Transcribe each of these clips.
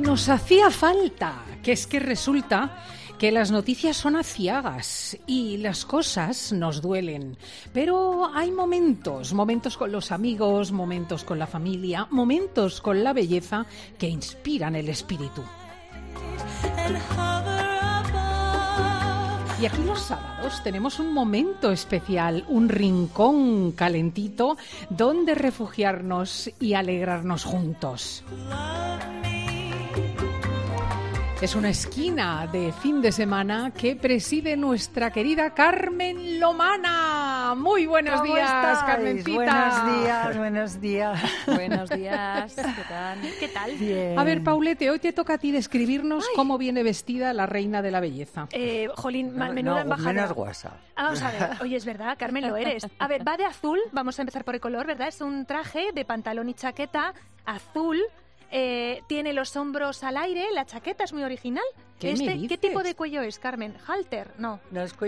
Nos hacía falta, que es que resulta que las noticias son aciagas y las cosas nos duelen. Pero hay momentos con los amigos, momentos con la familia, momentos con la belleza que inspiran el espíritu. Y aquí los sábados tenemos un momento especial, un rincón calentito donde refugiarnos y alegrarnos juntos. Es una esquina de fin de semana que preside nuestra querida Carmen Lomana. Muy buenos días, Carmencita. Buenos días. Buenos días. ¿Qué tal? Bien. A ver, Paulete, hoy te toca a ti describirnos cómo viene vestida la reina de la belleza. Jolín, menuda embajada. Menos WhatsApp. Vamos a ver. Oye, es verdad, Carmen, lo eres. A ver, va de azul. Vamos a empezar por el color, ¿verdad? Es un traje de pantalón y chaqueta azul. Tiene los hombros al aire, la chaqueta es muy original. ¿Qué me dices? ¿Qué tipo de cuello es, Carmen? ¿Halter? No. No, es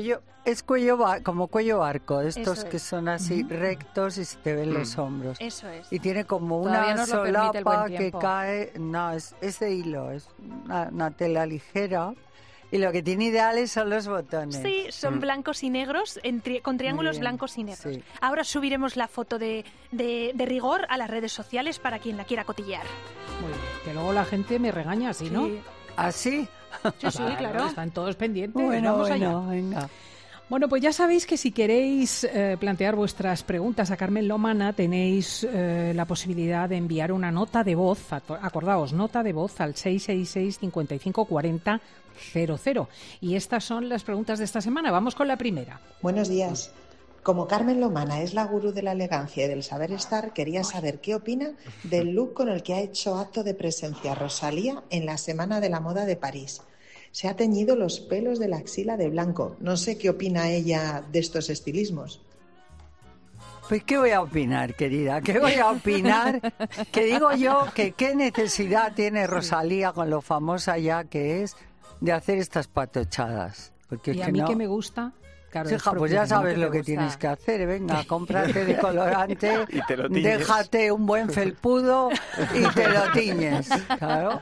como cuello barco, estos que son así rectos y se te ven los hombros. Eso es. Y tiene como Todavía una nos lo permite el buen solapa que tiempo. cae, no, es de hilo, es una tela ligera. Y lo que tiene ideales son los botones. Sí, son blancos y negros, con triángulos blancos y negros. Sí. Ahora subiremos la foto de rigor a las redes sociales para quien la quiera cotillear. Muy bien, que luego la gente me regaña así, ¿no? ¿Así? Sí, claro. Están todos pendientes. Bueno, Vamos allá. venga. Bueno, pues ya sabéis que si queréis plantear vuestras preguntas a Carmen Lomana, tenéis la posibilidad de enviar una nota de voz, acordaos, nota de voz al 666 55 40 00. Y estas son las preguntas de esta semana. Vamos con la primera. Buenos días. Como Carmen Lomana es la gurú de la elegancia y del saber estar, quería saber qué opina del look con el que ha hecho acto de presencia Rosalía en la Semana de la Moda de París. Se ha teñido los pelos de la axila de blanco. No sé qué opina ella de estos estilismos. Pues, ¿qué voy a opinar, querida? ¿Qué voy a opinar? Que digo yo que qué necesidad tiene Rosalía, con lo famosa ya que es, de hacer estas patochadas. Porque Y es a que mí no... que me gusta... Claro, Sí, hija, pues ya sabes lo que tienes que hacer. Venga, cómprate de colorante, Y te lo tiñes. déjate un buen felpudo y te lo tiñes. Claro.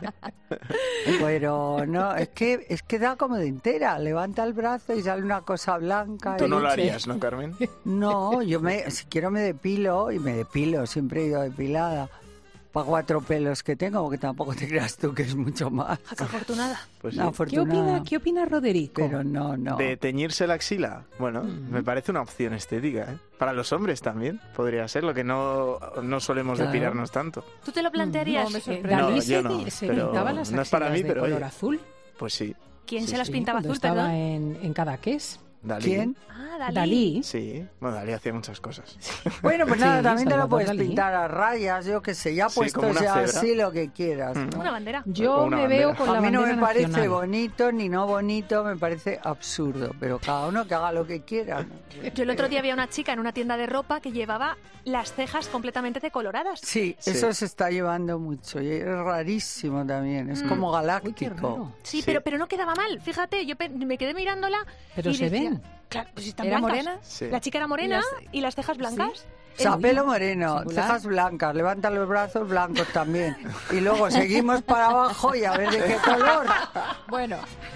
Pero no, es que da como de entera. Levanta el brazo y sale una cosa blanca. Tú no lo y- harías, ¿no, Carmen? No, si quiero me depilo, y me depilo, siempre he ido depilada. Para 4 pelos que tengo, porque tampoco te creas tú que es mucho más. ¡Qué afortunada! Pues sí. No, afortunada. ¿Qué opina Roderico? Pero no. De teñirse la axila, bueno, me parece una opción estética, ¿eh? Para los hombres también podría ser, lo que no solemos Claro. depilarnos tanto. ¿Tú te lo plantearías? No, me sorprende. No, Dalí yo no, se pero pintaba las no es para axilas mí, de pero color oye. azul. Pues sí. ¿Quién Sí, se las sí, pintaba Cuando azul, estaba perdón? en Cadaqués. Dalí. ¿Quién? Ah, Dalí. Dalí. Sí, bueno, Dalí hacía muchas cosas. Bueno, pues Sí, nada, también te lo Salvador puedes Dalí. pintar a rayas, yo qué sé, ya Sí, puestos como una ya cebra. así lo que quieras. ¿no? Una bandera. Yo O una me bandera. veo con A la mí no bandera me parece nacional. bonito ni no bonito, me parece absurdo, pero cada uno que haga lo que quiera. ¿no? Yo el otro día vi a una chica en una tienda de ropa que llevaba las cejas completamente decoloradas. Sí, Sí. eso se está llevando mucho y es rarísimo también, es como Uy, qué galáctico. raro. Sí, Sí. pero no quedaba mal. Fíjate, yo me quedé mirándola. Pero y se decía, ven. Claro, pues si están ¿Era blancas. morena? Sí. La chica era morena y las cejas blancas. O sea, pelo moreno, singular. cejas blancas, levanta los brazos blancos también. Y luego seguimos para abajo y a ver de qué color. Bueno,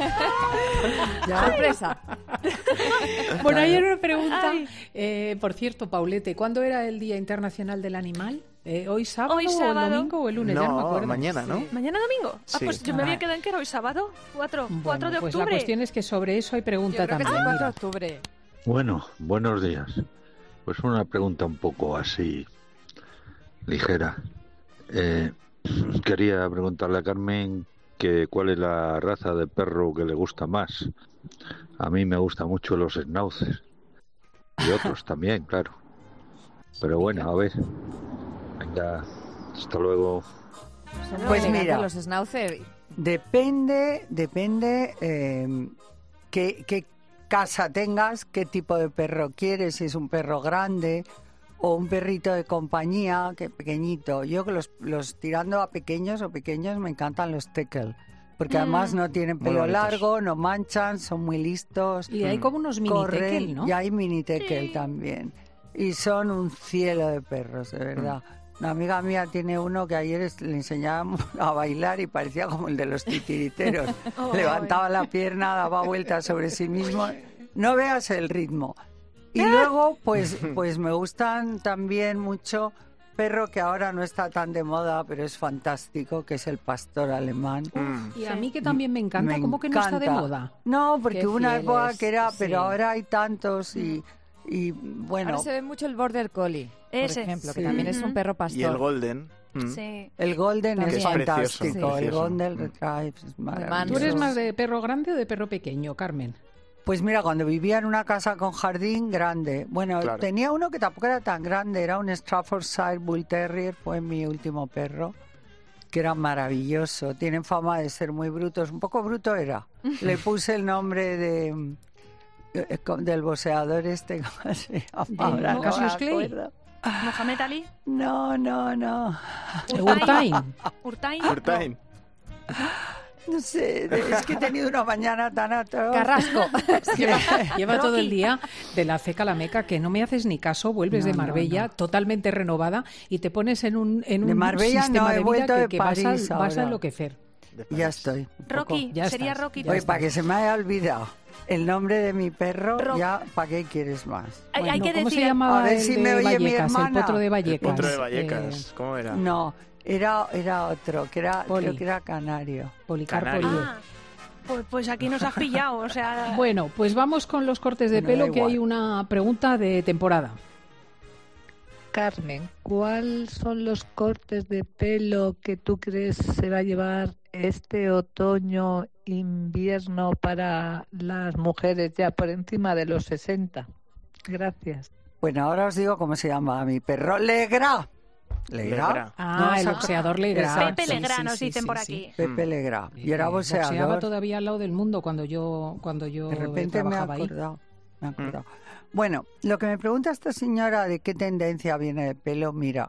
Ya. sorpresa. Bueno, hay una pregunta. Por cierto, Paulete, ¿cuándo era el Día Internacional del Animal? ¿Hoy sábado, Hoy o el sábado. domingo o el lunes? Ya no me No, acuerdo. mañana, ¿no? ¿Mañana domingo? Ah, Sí. pues yo me había quedado en que era hoy sábado. 4 Bueno, de pues octubre. la cuestión es que sobre eso hay pregunta Yo creo que es también. el 4 de mira. octubre. Bueno, buenos días. Pues una pregunta un poco así ligera. Quería preguntarle a Carmen que cuál es la raza de perro que le gusta más. A mí me gustan mucho los schnauzers y otros también, claro. Pero bueno, a ver. Venga, hasta luego. Son muy Pues elegantes mira. los schnauzer. Depende qué casa tengas, qué tipo de perro quieres, si es un perro grande o un perrito de compañía, que pequeñito. Yo que los tirando a pequeños o pequeños me encantan los teckel, porque además no tienen Muy pelo bonitos. largo, no manchan, son muy listos. Y hay como unos mini corren, tekel, ¿no? Y hay mini tekel Sí. también. Y son un cielo de perros, de verdad. Una amiga mía tiene uno que ayer le enseñábamos a bailar y parecía como el de los titiriteros. Levantaba la pierna, daba vueltas sobre sí mismo. No veas el ritmo. Y luego, pues me gustan también mucho perro que ahora no está tan de moda, pero es fantástico, que es el pastor alemán. Y a mí que también me encanta, ¿cómo que no está de moda? No, porque Qué hubo una época fieles, que era, sí. pero ahora hay tantos y bueno. Ahora se ve mucho el Border Collie, Ese. por ejemplo, que Sí. también es un perro pastor. Y el Golden. Sí. El Golden También. es Es precioso, fantástico, el precioso. Golden Retriever es maravilloso. ¿Tú eres más de perro grande o de perro pequeño, Carmen? Pues mira, cuando vivía en una casa con jardín grande, bueno, Claro. tenía uno que tampoco era tan grande, era un Staffordshire Bull Terrier, fue mi último perro, que era maravilloso, tienen fama de ser muy brutos, un poco bruto era. Le puse el nombre del boxeador este, ¿cómo se llama? Ahora no me Cassius Clay. acuerdo. Mohamed Ali. No. Urtain. Urtain. Urtain. No sé, es que he tenido una mañana tan atroz. Carrasco. Lleva todo el Rocky. día de la ceca a la meca, que no me haces ni caso, vuelves No, de Marbella no. totalmente renovada y te pones en un Marbella sistema no, he de vida vuelto de que vas París a ahora. enloquecer. Ya estoy. Rocky. Ya Sería estás, Rocky. ya Oye, está. para que se me haya olvidado el nombre de mi perro, Rock. ya, ¿para qué quieres más? Hay que ¿Cómo se decir- llamaba A ver el si de me oye mi Vallecas, el hermana. potro de El Vallecas? potro de Vallecas. ¿Cómo era? No, era otro, que era, Poli. creo que era canario. Policarpo Canario. Liu. Ah, pues aquí nos has pillado, o sea... Bueno, pues vamos con los cortes de Bueno, pelo, da que igual. hay una pregunta de temporada. Carmen, ¿cuáles son los cortes de pelo que tú crees se va a llevar este otoño, invierno para las mujeres ya por encima de los 60? Gracias. Bueno, ahora os digo cómo se llama mi perro. Legra. Legra. Ah, el boxeador Legrand. Exacto. Pepe Sí, Legrand, sí, nos sí, dicen sí, por sí. aquí. Pepe Legra. Y era Boxeaba boxeador. todavía al lado del mundo cuando yo De repente me he trabajaba ahí. acordado. Bueno, lo que me pregunta esta señora de qué tendencia viene de pelo, mira,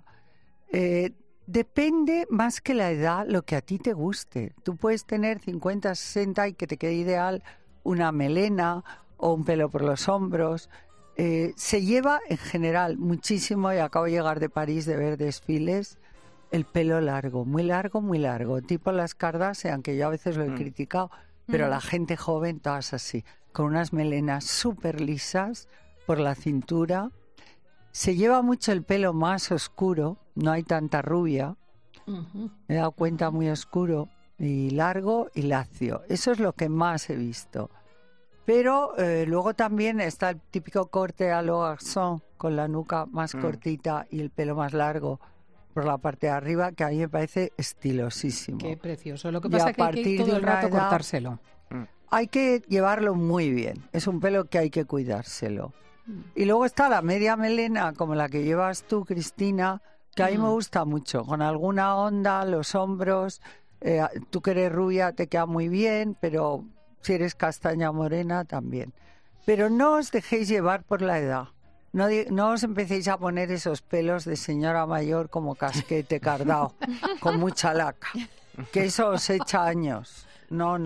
depende más que la edad lo que a ti te guste. Tú puedes tener 50, 60 y que te quede ideal una melena o un pelo por los hombros. Se lleva en general muchísimo, y acabo de llegar de París de ver desfiles, el pelo largo, muy largo, tipo las Kardashian, que yo a veces lo he criticado, pero la gente joven, todas así, con unas melenas súper lisas por la cintura. Se lleva mucho el pelo más oscuro, no hay tanta rubia, Ujú. me he dado cuenta, muy oscuro y largo y lacio. Eso es lo que más he visto. Pero luego también está el típico corte a lo garçon, con la nuca más cortita y el pelo más largo por la parte de arriba, que a mí me parece estilosísimo. Qué precioso. Lo que Y pasa a es que hay que partir todo de el una rato edad- cortárselo. Hay que llevarlo muy bien. Es un pelo que hay que cuidárselo. Y luego está la media melena, como la que llevas tú, Cristina, que a mí me gusta mucho. Con alguna onda, los hombros. Tú que eres rubia te queda muy bien, pero si eres castaña morena también. Pero no os dejéis llevar por la edad. No os empecéis a poner esos pelos de señora mayor como casquete cardao, con mucha laca. Que eso os echa años. No.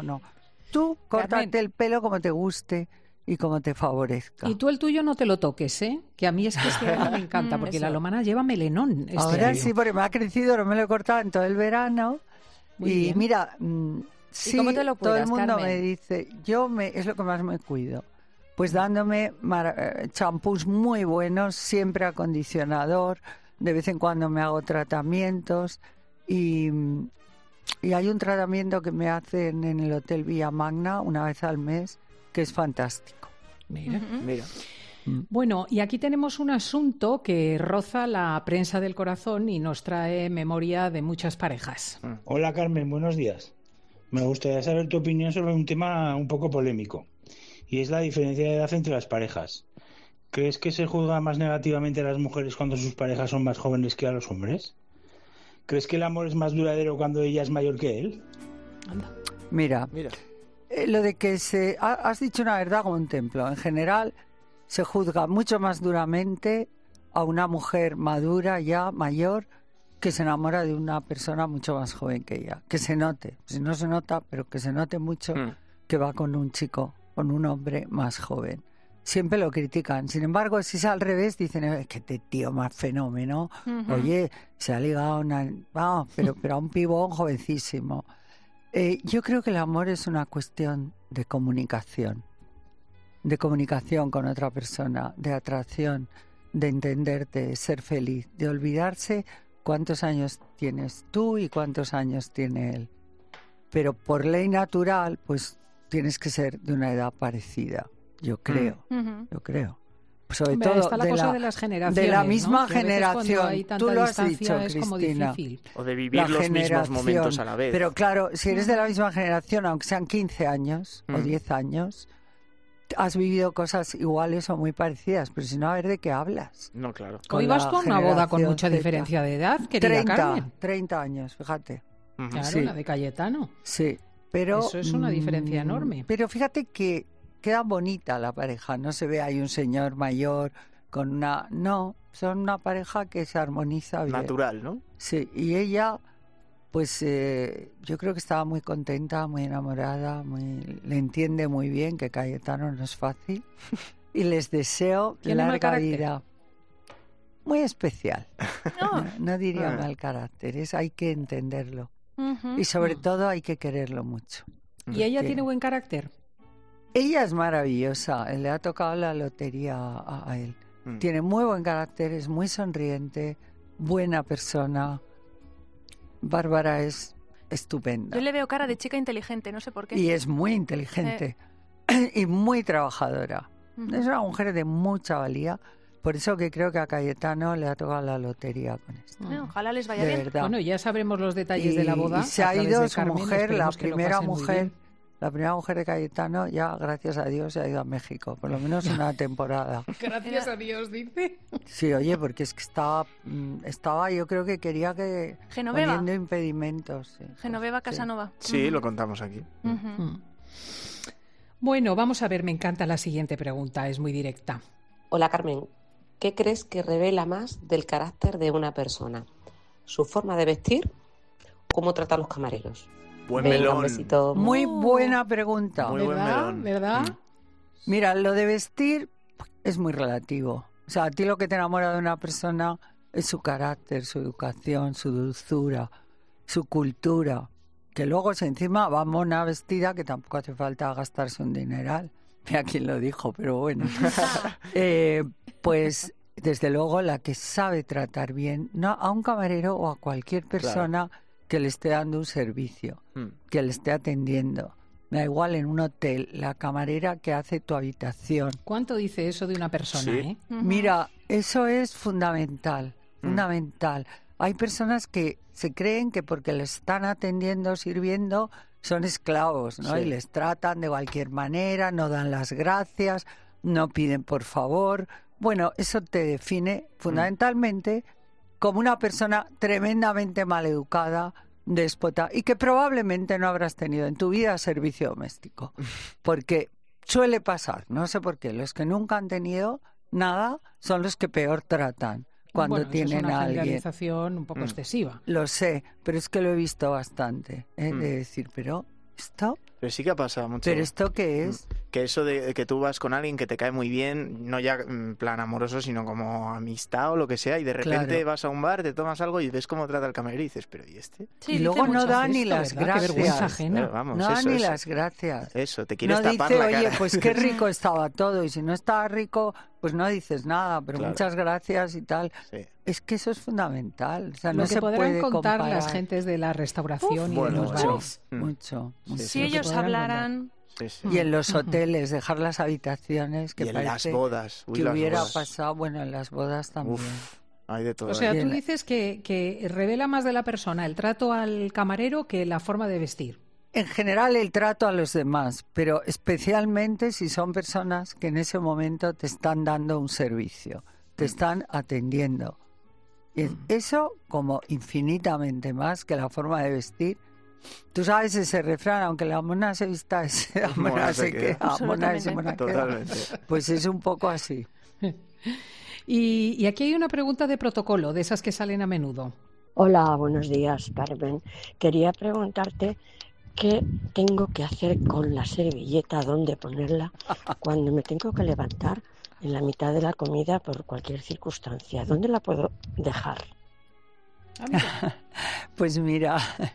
Tú córtate Carmen. el pelo como te guste y como te favorezca. Y tú el tuyo no te lo toques, ¿eh? Que a mí es que este año me encanta, porque la Eso. lomana lleva melenón. Este Ahora año. sí, porque me ha crecido, no me lo he cortado en todo el verano. Muy y bien. mira, sí, cómo te lo todo el cuidas, mundo Carmen? me dice, es lo que más me cuido. Pues dándome champús muy buenos, siempre acondicionador, de vez en cuando me hago tratamientos y hay un tratamiento que me hacen en el Hotel Villa Magna una vez al mes, que es fantástico. Mira. Mira. Bueno, y aquí tenemos un asunto que roza la prensa del corazón y nos trae memoria de muchas parejas. Hola Carmen, buenos días. Me gustaría saber tu opinión sobre un tema un poco polémico, y es la diferencia de edad entre las parejas. ¿Crees que se juzga más negativamente a las mujeres cuando sus parejas son más jóvenes que a los hombres? ¿Crees que el amor es más duradero cuando ella es mayor que él? Mira, Mira. lo de que has dicho una verdad como un templo. En general, se juzga mucho más duramente a una mujer madura, ya mayor, que se enamora de una persona mucho más joven que ella. Que se note, si no se nota, pero que se note mucho que va con un chico, con un hombre más joven. siempre lo critican. Sin embargo, si es al revés, dicen, que este tío más fenómeno. Oye, se ha ligado pero a un pibón jovencísimo. Yo creo que el amor es una cuestión de comunicación con otra persona, de atracción, de entenderte, de ser feliz, de olvidarse cuántos años tienes tú y cuántos años tiene él. Pero por ley natural, pues tienes que ser de una edad parecida, yo creo. Sobre Hombre, todo está la cosa de las generaciones, de la misma ¿no? Que a veces generación. cuando hay tanta Tú lo has distancia dicho, es como Cristina. difícil. O de vivir La los mismos generación. momentos a la vez. Pero claro, si eres de la misma generación, aunque sean 15 años o 10 años, has vivido cosas iguales o muy parecidas, pero si no, a ver de qué hablas. No, claro. Hoy Con vas la con una boda con generación mucha Z. diferencia de edad, querida Carmen. 30 años, fíjate. Claro, Sí. la de Cayetano. Sí, pero... Eso es una diferencia enorme. Pero fíjate que queda bonita la pareja, no se ve ahí un señor mayor con una... No, son una pareja que se armoniza bien. Natural, ¿no? Sí, y ella, pues yo creo que estaba muy contenta, muy enamorada, le entiende muy bien que Cayetano no es fácil y les deseo ¿Tiene mal larga carácter? vida. Muy especial. No. No diría mal carácter, hay que entenderlo. Ujú. Y sobre todo hay que quererlo mucho. ¿Y ella Que- tiene buen carácter? Ella es maravillosa, le ha tocado la lotería a él. Tiene muy buen carácter, es muy sonriente, buena persona. Bárbara es estupenda. Yo le veo cara de chica inteligente, no sé por qué. Y es muy inteligente y muy trabajadora. Es una mujer de mucha valía. Por eso que creo que a Cayetano le ha tocado la lotería con esto. Ojalá les vaya De bien. verdad. Bueno, ya sabremos los detalles de la boda. Y se a ha través ido de su Carmen, mujer, la esperemos que lo primera pasen muy mujer, bien. la primera mujer de Cayetano, ya gracias a Dios se ha ido a México, por lo menos una temporada. Gracias a Dios, dice. Sí, oye, porque es que estaba yo creo que quería que Genoveva. poniendo impedimentos. Sí, Genoveva sí. Casanova. Sí, lo contamos aquí. Bueno, vamos a ver, me encanta la siguiente pregunta, es muy directa. Hola Carmen, ¿qué crees que revela más del carácter de una persona? ¿Su forma de vestir? ¿Cómo trata a los camareros? Buen Venga, melón. un besito. Muy buena pregunta. Muy buen ¿Verdad? melón. ¿Verdad? Mira, lo de vestir es muy relativo. O sea, a ti lo que te enamora de una persona es su carácter, su educación, su dulzura, su cultura. Que luego, si encima va mona vestida, que tampoco hace falta gastarse un dineral. Mira quién lo dijo, pero bueno. Pues, desde luego, la que sabe tratar bien no a un camarero o a cualquier persona que le esté dando un servicio, que le esté atendiendo. Me da igual en un hotel, la camarera que hace tu habitación. ¿Cuánto dice eso de una persona? Sí. Mira, eso es fundamental, fundamental. Hay personas que se creen que porque les están atendiendo, sirviendo, son esclavos, ¿no? Sí. Y les tratan de cualquier manera, no dan las gracias, no piden por favor. Bueno, eso te define fundamentalmente como una persona tremendamente maleducada, déspota, y que probablemente no habrás tenido en tu vida servicio doméstico. Porque suele pasar, no sé por qué, los que nunca han tenido nada son los que peor tratan cuando Bueno, eso tienen es una a alguien. generalización un poco excesiva. Lo sé, pero es que lo he visto bastante, de decir, pero ¿esto? Pero sí que ha pasado mucho. ¿Pero esto qué es? Que eso de que tú vas con alguien que te cae muy bien, no ya en plan amoroso, sino como amistad o lo que sea, y de repente Claro. vas a un bar, te tomas algo y ves cómo trata el camarero y dices, ¿pero y este? Sí, Y dice luego no mucho. da ni Esto, las ¿verdad? Qué vergüenza gracias. ajena. Vamos, No da eso, ni eso. las gracias. Eso, te quieres No tapar dice, la oye, cara. pues qué rico estaba todo, y si no estaba rico, pues no dices nada, pero Claro. muchas gracias y tal. Sí. Es que eso es fundamental. O sea, Lo no que se podrán puede contar comparar. las gentes de la restauración y de bueno, los bueno. bares. Mucho, mucho. Si Lo que ellos podrán hablaran... Sí, sí. Y en los hoteles, dejar las habitaciones, que Y en las parece bodas. Uy, que las hubiera bodas. pasado, bueno, en las bodas también. Uf, hay de todo. O sea, ¿eh? tú dices que revela más de la persona el trato al camarero que la forma de vestir. En general el trato a los demás, pero especialmente si son personas que en ese momento te están dando un servicio, te están atendiendo. Y eso como infinitamente más que la forma de vestir. Tú sabes ese refrán, aunque la mona se vista, la mona se queda, mona se mona queda. Totalmente. Pues es un poco así. Y aquí hay una pregunta de protocolo, de esas que salen a menudo. Hola, buenos días, Carmen. Quería preguntarte ¿Qué tengo que hacer con la servilleta? ¿Dónde ponerla? Cuando me tengo que levantar en la mitad de la comida por cualquier circunstancia, ¿dónde la puedo dejar? Pues mira,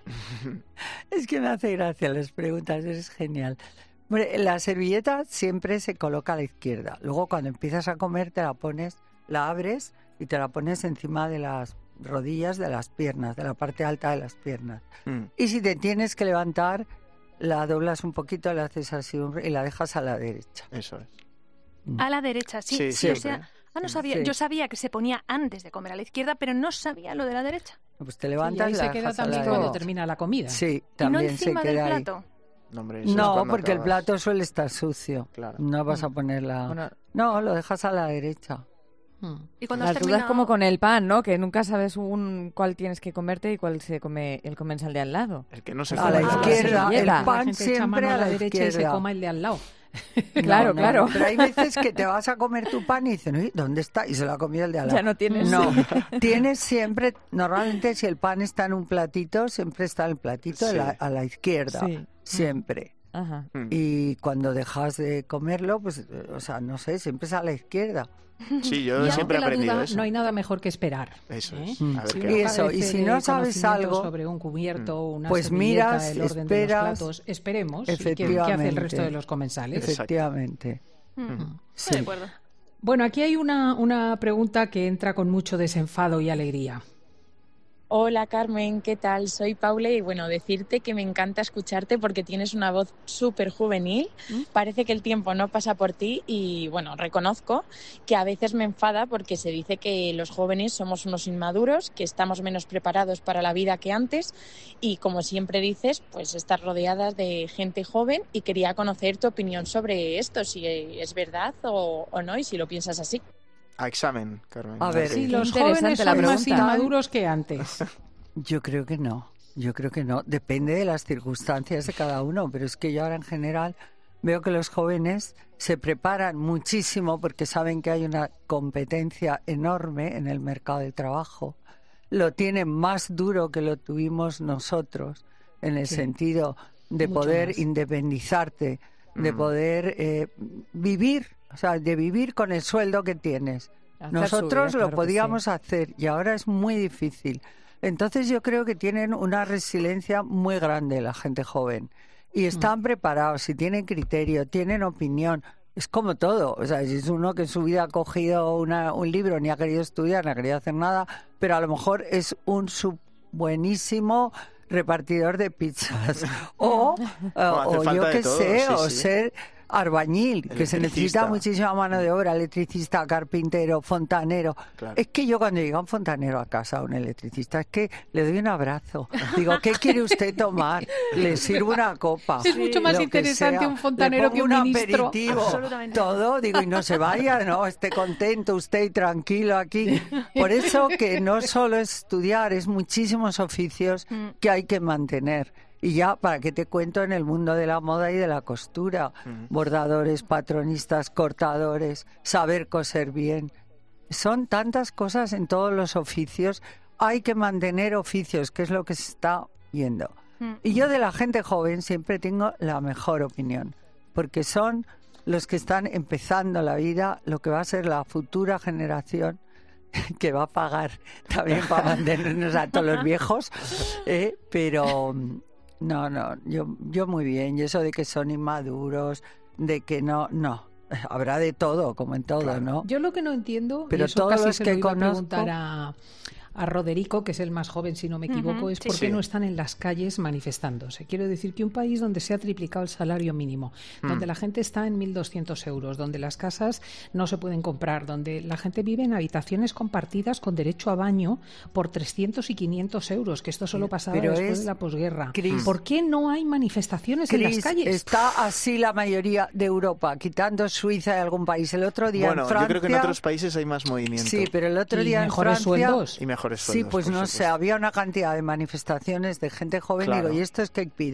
es que me hace gracia las preguntas, es genial. Hombre, la servilleta siempre se coloca a la izquierda. Luego cuando empiezas a comer te la pones, la abres y te la pones encima de las rodillas de las piernas, de la parte alta de las piernas. Y si te tienes que levantar, la doblas un poquito, la haces así y la dejas a la derecha. Eso es. A la derecha, sí. Sí, O sea, no sabía. Sí. Yo sabía que se ponía antes de comer a la izquierda, pero no sabía lo de la derecha. Pues te levantas y ahí y se la queda dejas a la también cuando derecha. termina la comida. Sí, Y no también se encima del queda ahí. plato. No, hombre, eso es No, cuando porque el acabas. plato suele estar sucio. Claro. No vas a ponerla... Bueno, No, lo dejas a la derecha. Y cuando las has dudas terminado... como con el pan, ¿no? Que nunca sabes cuál tienes que comerte y cuál se come el comensal de al lado. El que no se A la come. izquierda, el servilleta. La pan gente echa siempre mano a la derecha y se izquierda. coma el de al lado. Claro, claro. Pero hay veces que te vas a comer tu pan y dicen, uy, ¿dónde está? Y se lo ha comido el de al lado. Ya no tienes. No, tienes siempre, normalmente si el pan está en un platito, siempre está el platito Sí. a la izquierda, Sí. siempre. Ajá. Y cuando dejas de comerlo, pues, o sea, no sé, siempre es a la izquierda. Sí, yo Y siempre he ante la aprendido duda, eso. no hay nada mejor que esperar. Eso ¿eh? es. Mm. A ver Si qué uno Y hago. eso, y carece si de no sabes conocimiento algo, sobre un cubierto, una pues servilleta, miras, el orden de esperas. los platos, esperemos, y ¿qué hace el Efectivamente. resto de los comensales? Efectivamente. Estoy de acuerdo. Bueno, aquí hay una pregunta que entra con mucho desenfado y alegría. Hola Carmen, ¿qué tal? Soy Paula y bueno, decirte que me encanta escucharte porque tienes una voz súper juvenil, parece que el tiempo no pasa por ti y bueno, reconozco que a veces me enfada porque se dice que los jóvenes somos unos inmaduros, que estamos menos preparados para la vida que antes y como siempre dices, pues estás rodeada de gente joven y quería conocer tu opinión sobre esto, si es verdad o no y si lo piensas así. A examen, Carmen. A ver, qué Sí, dices. los interesante jóvenes la son más pregunta. inmaduros que antes. Yo creo que no. Depende de las circunstancias de cada uno, pero es que yo ahora en general veo que los jóvenes se preparan muchísimo porque saben que hay una competencia enorme en el mercado del trabajo. Lo tienen más duro que lo tuvimos nosotros, en el sentido de mucho poder más. independizarte, de poder vivir, o sea, de vivir con el sueldo que tienes. Hacer Nosotros su vida, lo claro que podíamos sí. hacer y ahora es muy difícil. Entonces yo creo que tienen una resiliencia muy grande la gente joven y están preparados y tienen criterio, tienen opinión. Es como todo, o sea, si es uno que en su vida ha cogido un libro, ni ha querido estudiar, ni ha querido hacer nada, pero a lo mejor es un buenísimo repartidor de pizzas o hace yo falta de qué todo, sé, sí, o sí. ser arbañil, que se necesita Electricista. muchísima mano de obra, electricista, carpintero, fontanero. Claro. Es que yo cuando llega un fontanero a casa, un electricista, es que le doy un abrazo. Digo, ¿qué quiere usted tomar? Le sirvo una copa. Es mucho más lo que interesante sea. un fontanero Le que pongo un un ministro. aperitivo, Absolutamente. todo, digo, y no se vaya, no, esté contento usted y tranquilo aquí. Por eso que no solo es estudiar, es muchísimos oficios que hay que mantener. Y ya, ¿para qué te cuento en el mundo de la moda y de la costura? Bordadores, patronistas, cortadores, saber coser bien. Son tantas cosas en todos los oficios. Hay que mantener oficios, que es lo que se está viendo. Y yo de la gente joven siempre tengo la mejor opinión, porque son los que están empezando la vida, lo que va a ser la futura generación que va a pagar también para mantenernos a todos los viejos, pero no, yo muy bien, y eso de que son inmaduros, de que no, habrá de todo, como en todo, ¿no? Yo lo que no entiendo, Pero y eso todos casi los se que lo iba a conozco- preguntar a Roderico, que es el más joven, si no me equivoco, es sí. por qué Sí. no están en las calles manifestándose. Quiero decir que un país donde se ha triplicado el salario mínimo, donde la gente está en 1.200 euros, donde las casas no se pueden comprar, donde la gente vive en habitaciones compartidas con derecho a baño por 300 y 500 euros, que esto solo pasaba Pero después es- de la posguerra. Cris, ¿Por qué no hay manifestaciones en las Cris, calles? está así la mayoría de Europa, quitando Suiza y algún país. El otro día Bueno, en Francia... yo creo que en otros países hay más movimiento. Sí, pero el otro Y día en mejores Francia... sueldos. Y mejores Sí, sueldos. pues por no sé, supuesto. había una cantidad de manifestaciones de gente joven, Claro. digo, ¿y estos qué piden?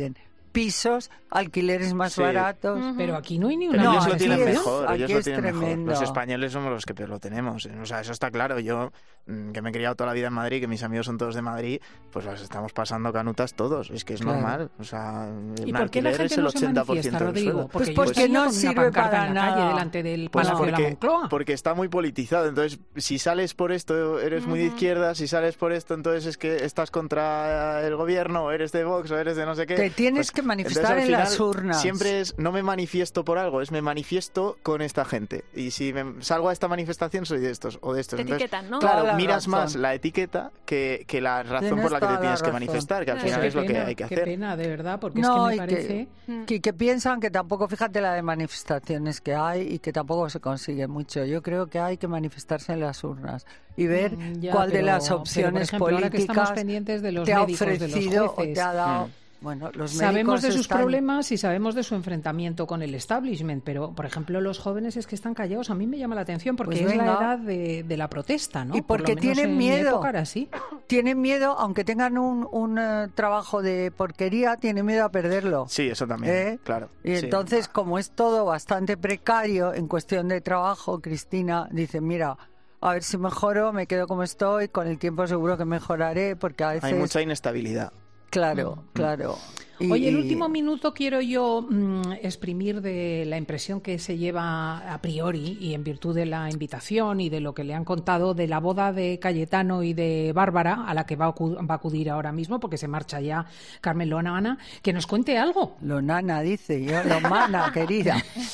pisos, alquileres más baratos. Pero aquí no hay ni Pero una... ellos lo aquí tienen es- mejor, aquí ellos lo es tienen mejor. tremendo. Los españoles somos los que peor lo tenemos. O sea, eso está claro. Yo, que me he criado toda la vida en Madrid, que mis amigos son todos de Madrid, pues las estamos pasando canutas todos. Es que es Claro. normal. O sea, ¿Y un por qué la alquiler gente es el no se 80% manifiesta, del Rodrigo? sueldo. Porque Pues yo porque salía no con una sirve pancarta para en la calle nada. delante del Pues Palacio de la Moncloa. porque está muy politizado. Entonces, si sales por esto, eres muy de izquierda. Si sales por esto, entonces es que estás contra el gobierno, o eres de Vox, o eres de no sé qué. Te tienes Pues, que manifestar entonces, al en final, las urnas. Siempre es, no me manifiesto por algo, es me manifiesto con esta gente. Y si salgo a esta manifestación, soy de estos o de estos. Te Entonces, etiquetan, ¿no? Toda claro, la miras razón. más la etiqueta que la razón Tienes por la que te toda la tienes que razón. manifestar, que al Pues final qué es lo que pena, hay que qué hacer. pena, de verdad, porque No, es y que me parece... que piensan que tampoco, fíjate la de manifestaciones que hay y que tampoco se consigue mucho. Yo creo que hay que manifestarse en las urnas y ver Ya, cuál de pero- las pero, por opciones ejemplo, ahora que estamos políticas pendientes de los te ha médicos, de los ofrecido o jueces. te ha dado. Bueno, los Sabemos médicos de sus están- problemas y sabemos de su enfrentamiento con el establishment, pero, por ejemplo, los jóvenes es que están callados. A mí me llama la atención porque Pues es la venga. edad de la protesta, ¿no? Y Por lo porque menos tienen en mi miedo. época era así. Tienen miedo, aunque tengan un trabajo de porquería, tienen miedo a perderlo. Sí, eso también, claro. Y sí. entonces, como es todo bastante precario en cuestión de trabajo, Cristina dice, mira, a ver si mejoro, me quedo como estoy, con el tiempo seguro que mejoraré, porque a veces... Hay mucha inestabilidad. Claro, claro. Oye, el último minuto quiero yo exprimir de la impresión que se lleva a priori y en virtud de la invitación y de lo que le han contado de la boda de Cayetano y de Bárbara, a la que va a acudir ahora mismo porque se marcha ya Carmen Lomana, que nos cuente algo. Lonana dice, yo Lomana, querida.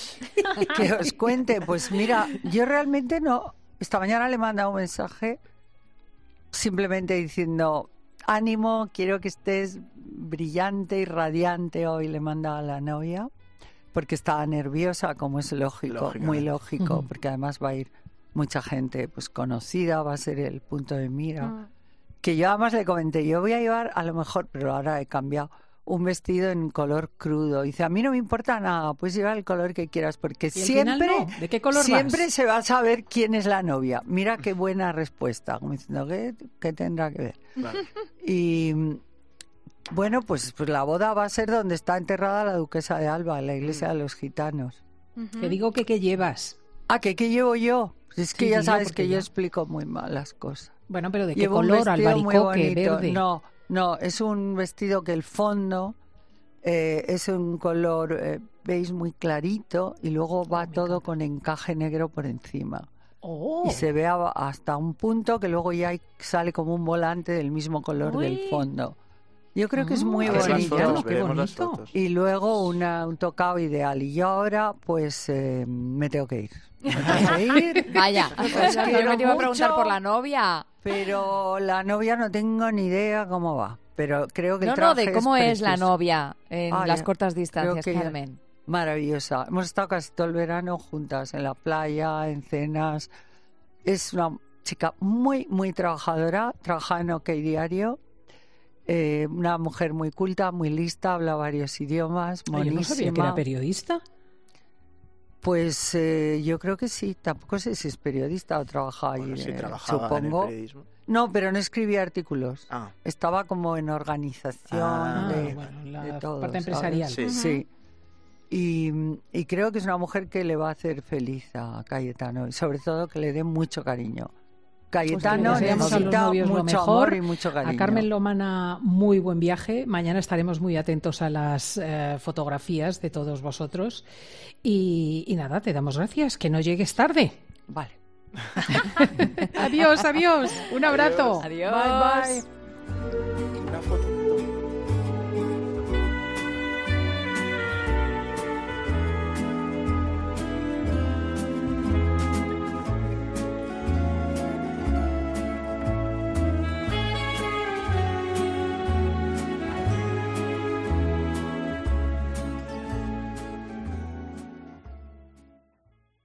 Que os cuente. Pues mira, yo realmente no... Esta mañana le he mandado un mensaje simplemente diciendo... Ánimo, quiero que estés brillante y radiante hoy, le manda a la novia, porque estaba nerviosa, como es lógico, muy lógico, porque además va a ir mucha gente pues conocida, va a ser el punto de mira. Que yo además le comenté, yo voy a llevar a lo mejor, pero ahora he cambiado, un vestido en color crudo. Y dice, a mí no me importa nada, puedes llevar el color que quieras, porque ¿Y al final siempre, no? ¿De qué color siempre vas? se va a saber quién es la novia. Mira qué buena respuesta, como diciendo, ¿qué tendrá que ver? Vale. Y bueno, pues la boda va a ser donde está enterrada la duquesa de Alba, en la iglesia de los gitanos. Te digo que qué llevas. Ah, ¿qué llevo yo? Es que Sí, ya dilo, sabes porque que ya- yo explico muy mal las cosas. Bueno, pero ¿de qué Llevo un color? vestido muy Albaricoque, bonito. verde. No, es un vestido que el fondo es un color beige muy clarito y luego va todo con encaje negro por encima. Oh. Y se ve hasta un punto que luego ya sale como un volante del mismo color del fondo. Yo creo que es muy Veremos las bonito. fotos, veremos las fotos. Y luego un tocado ideal. Y yo ahora, pues, me tengo que ir. Me tengo que ir. Vaya, Os pues yo quiero me te iba a preguntar mucho, por la novia. Pero la novia no tengo ni idea cómo va. Pero creo que el No, traje de cómo es la precioso. novia en Ah, las ya. cortas Creo distancias, que ya- Carmen. Maravillosa. Hemos estado casi todo el verano juntas, en la playa, en cenas. Es una chica muy, muy trabajadora. Trabaja en OK Diario. Una mujer muy culta, muy lista, habla varios idiomas, Ay, monísima. yo no sabía que era periodista. Pues yo creo que sí. Tampoco sé si es periodista o trabaja ahí. Bueno, sí, trabajaba en el supongo. periodismo. No, pero no escribía artículos. Ah. Estaba como en organización la de todo, parte ¿sabes? empresarial. Sí. Sí. Y creo que es una mujer que le va a hacer feliz a Cayetano y sobre todo que le dé mucho cariño. Cayetano Pues que deseamos a los necesita novios lo mucho mejor. amor y mucho cariño. A Carmen Lomana, muy buen viaje. Mañana estaremos muy atentos a las fotografías de todos vosotros. Y nada, te damos gracias. Que no llegues tarde. Vale. Adiós, adiós. Un abrazo. Adiós. Bye, bye. Una foto.